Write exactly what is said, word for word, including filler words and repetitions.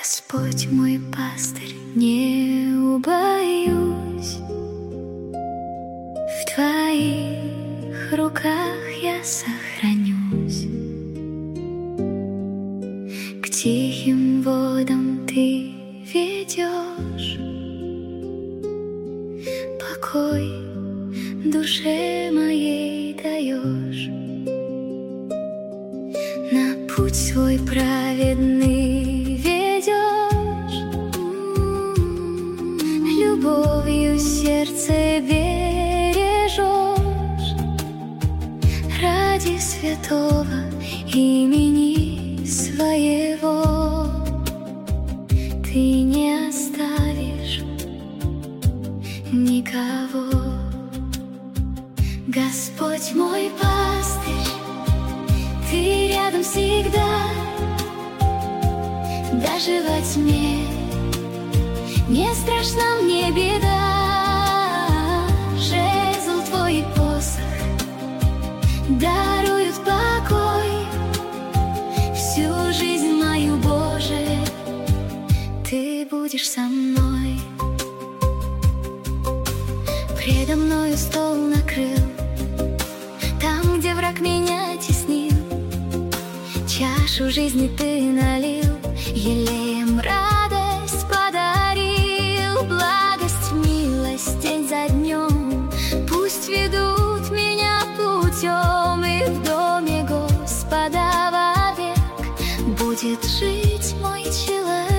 Господь мой пастырь, не убоюсь. В Твоих руках я сохранюсь. К тихим водам Ты ведешь, покой душе моей даешь. На путь свой праведный ведешь, любовью сердце бережешь. Ради святого имени своего Ты не оставишь никого. Господь мой пастырь, Ты рядом всегда, даже во тьме не страшна мне беда. Жезл Твой и посох даруют покой. Всю жизнь мою, Боже, Ты будешь со мной. Предо мною стол накрыл, там, где враг меня теснил. Чашу жизни Ты налил, елеем радость подарил. Благость, милость день за днем пусть ведут меня путем. И в доме Господа вовек будет жить мой человек.